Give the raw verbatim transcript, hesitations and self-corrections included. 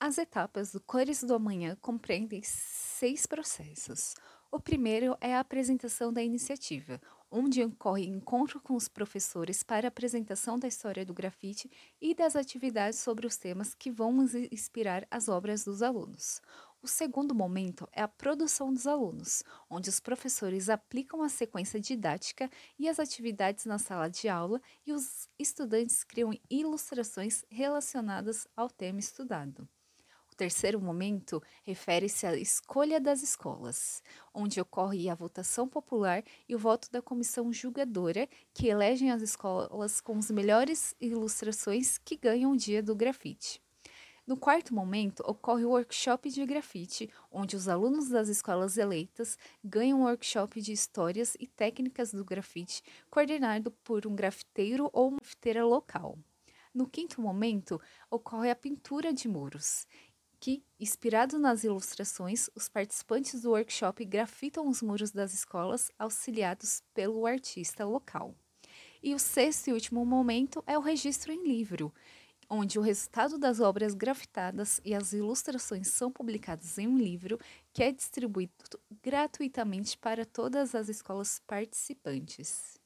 As etapas do Cores do Amanhã compreendem seis processos. O primeiro é a apresentação da iniciativa, onde ocorre encontro com os professores para a apresentação da história do grafite e das atividades sobre os temas que vão ins- inspirar as obras dos alunos. O segundo momento é a produção dos alunos, onde os professores aplicam a sequência didática e as atividades na sala de aula e os estudantes criam ilustrações relacionadas ao tema estudado. O terceiro momento refere-se à escolha das escolas, onde ocorre a votação popular e o voto da comissão julgadora, que elegem as escolas com as melhores ilustrações que ganham o dia do grafite. No quarto momento, ocorre o workshop de grafite, onde os alunos das escolas eleitas ganham um workshop de histórias e técnicas do grafite, coordenado por um grafiteiro ou uma grafiteira local. No quinto momento, ocorre a pintura de muros, que, inspirado nas ilustrações, os participantes do workshop grafitam os muros das escolas, auxiliados pelo artista local. E o sexto e último momento é o registro em livro, onde o resultado das obras grafitadas e as ilustrações são publicados em um livro que é distribuído gratuitamente para todas as escolas participantes.